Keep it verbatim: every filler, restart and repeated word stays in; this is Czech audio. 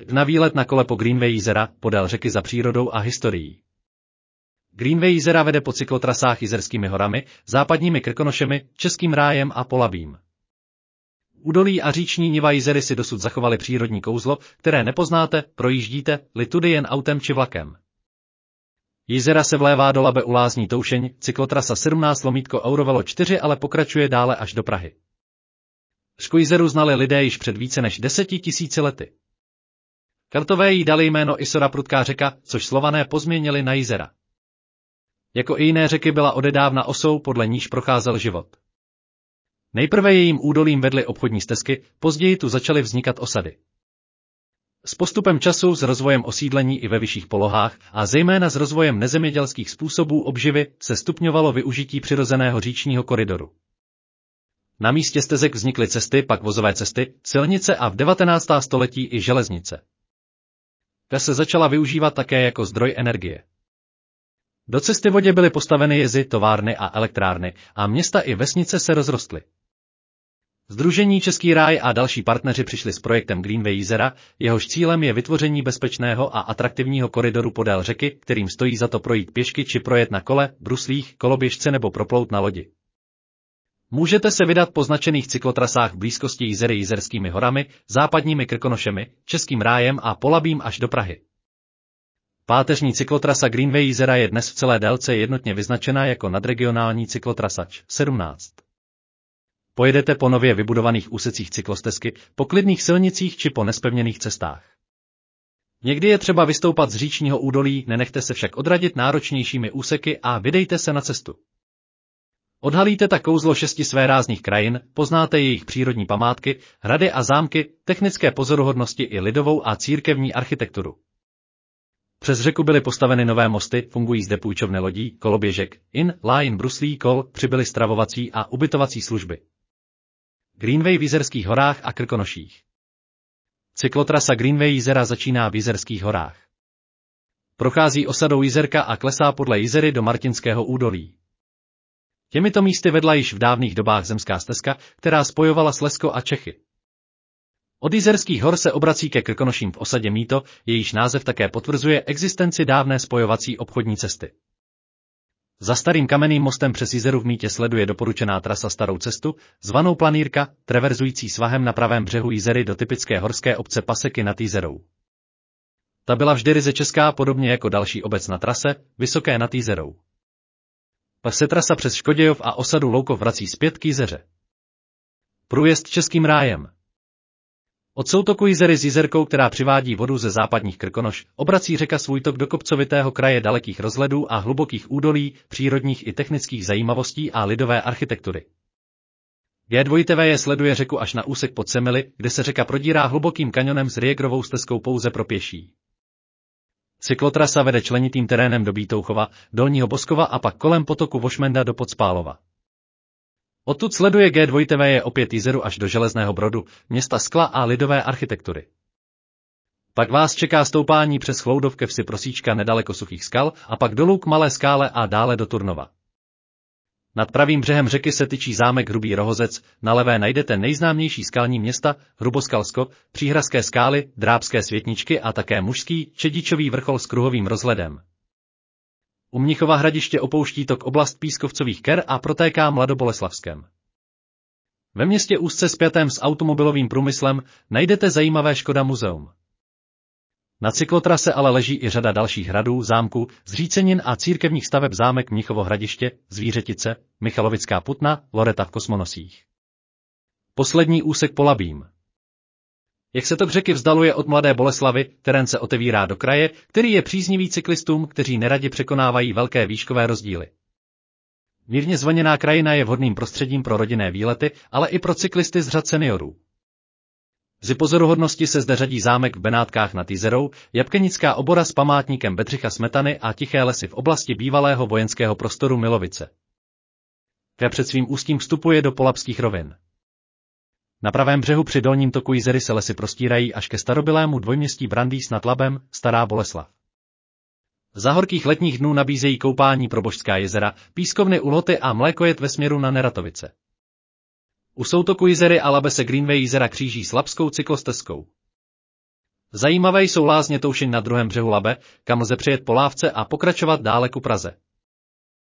Na výlet na kole po Greenway jezera, podél řeky za přírodou a historií. Greenway jezera vede po cyklotrasách Jizerskými horami, západními Krkonošemi, Českým rájem a Polabím. Údolí a říční niva Jizery si dosud zachovaly přírodní kouzlo, které nepoznáte, projíždíte-li tudy jen autem či vlakem. Jizera se vlévá do Labe u lázní Toušeň, cyklotrasa sedmnáct lomítko Eurovelo čtyři ale pokračuje dále až do Prahy. Řku Jizeru znali lidé již před více než deseti tisíci lety. Keltové jí dali jméno Isora prudká řeka, což Slované pozměnili na Jizera. Jako i jiné řeky byla odedávna osou, podle níž procházel život. Nejprve jejím údolím vedly obchodní stezky, později tu začaly vznikat osady. S postupem času, s rozvojem osídlení i ve vyšších polohách a zejména s rozvojem nezemědělských způsobů obživy se stupňovalo využití přirozeného říčního koridoru. Na místě stezek vznikly cesty, pak vozové cesty, silnice a v devatenáctém století i železnice. Ta se začala využívat také jako zdroj energie. Do cesty vodě byly postaveny jezy, továrny a elektrárny a města i vesnice se rozrostly. Sdružení Český ráj a další partneři přišli s projektem Greenway jezera, jehož cílem je vytvoření bezpečného a atraktivního koridoru podél řeky, kterým stojí za to projít pěšky či projet na kole, bruslích, koloběžce nebo proplout na lodi. Můžete se vydat po značených cyklotrasách v blízkosti Jizery Jizerskými horami, západními Krkonošemi, Českým rájem a Polabím až do Prahy. Páteřní cyklotrasa Greenway jezera je dnes v celé délce jednotně vyznačena jako nadregionální cyklotrasa Č sedmnáct. Pojedete po nově vybudovaných úsecích cyklostezky, po klidných silnicích či po nespevněných cestách. Někdy je třeba vystoupat z říčního údolí, nenechte se však odradit náročnějšími úseky a vydejte se na cestu. Odhalíte tak kouzlo šesti svérázných krajin, poznáte jejich přírodní památky, hrady a zámky, technické pozoruhodnosti i lidovou a církevní architekturu. Přes řeku byly postaveny nové mosty, fungují zde půjčovny lodí, koloběžek, in, line, bruslí, kol, přibyly stravovací a ubytovací služby. Greenway v Jizerských horách a Krkonoších. Cyklotrasa Greenway jezera začíná v Jizerských horách. Prochází osadou Jizerka a klesá podle Jizery do Martinského údolí. Těmito místy vedla již v dávných dobách zemská stezka, která spojovala Slezsko a Čechy. Od Jizerských hor se obrací ke Krkonoším v osadě Míto, jejíž název také potvrzuje existenci dávné spojovací obchodní cesty. Za starým kamenným mostem přes Jizeru v Mítě sleduje doporučená trasa Starou cestu, zvanou Planírka, traverzující svahem na pravém břehu Jizery do typické horské obce Paseky nad Jizerou. Ta byla vždy ryze česká, podobně jako další obec na trase, Vysoké nad Jizerou. Pak se trasa přes Škodějov a osadu Loukov vrací zpět k Jizeře. Průjezd Českým rájem. Od soutoku Jizery s Jizerkou, která přivádí vodu ze západních Krkonoš, obrací řeka svůj tok do kopcovitého kraje dalekých rozhledů a hlubokých údolí, přírodních i technických zajímavostí a lidové architektury. G dva T V je sleduje řeku až na úsek pod Semily, kde se řeka prodírá hlubokým kanionem s Riegrovou stezkou pouze pro pěší. Cyklotrasa vede členitým terénem do Bítouchova, Dolního Boskova a pak kolem potoku Vošmenda do Podspálova. Odtud sleduje G dva T V je opět Jizeru až do Železného Brodu, města skla a lidové architektury. Pak vás čeká stoupání přes Chloudov ke vsi Prosíčka nedaleko Suchých skal a pak dolů k Malé Skále a dále do Turnova. Nad pravým břehem řeky se tyčí zámek Hrubý Rohozec, na levé najdete nejznámější skalní města, Hruboskalsko, Příhrazské skály, Drábské Světničky a také mužský, Čedičový vrchol s kruhovým rozhledem. U Mnichova Hradiště opouští tok oblast Pískovcových ker a protéká Mladoboleslavskem. Ve městě úzce spjatém s automobilovým průmyslem najdete zajímavé Škoda muzeum. Na cyklotrase ale leží i řada dalších hradů, zámků, zřícenin a církevních staveb zámek Mnichovo Hradiště, Zvířetice, Michalovická Putna, Loreta v Kosmonosích. Poslední úsek Polabím. Jak se tok řeky vzdaluje od Mladé Boleslavy, terén se otevírá do kraje, který je příznivý cyklistům, kteří neradi překonávají velké výškové rozdíly. Mírně zvlněná krajina je vhodným prostředím pro rodinné výlety, ale i pro cyklisty z řad seniorů. Z pozoruhodnosti se zde řadí zámek v Benátkách nad Jizerou, Jabkenická obora s památníkem Bedřicha Smetany a tiché lesy v oblasti bývalého vojenského prostoru Milovice. Ke před svým ústím vstupuje do Polabských rovin. Na pravém břehu při dolním toku Jizery se lesy prostírají až ke starobilému dvojměstí Brandýs nad Labem, Stará Boleslav. Za horkých letních dnů nabízejí koupání pro Božská jezera, pískovny u Lhoty a mlékojet ve směru na Neratovice. U soutoku Jizery a Labe se Greenway jezera kříží s labskou cyklostezkou. Zajímavé jsou lázně Toušeň na druhém břehu Labe, kam lze přijet po lávce a pokračovat dále ku Praze.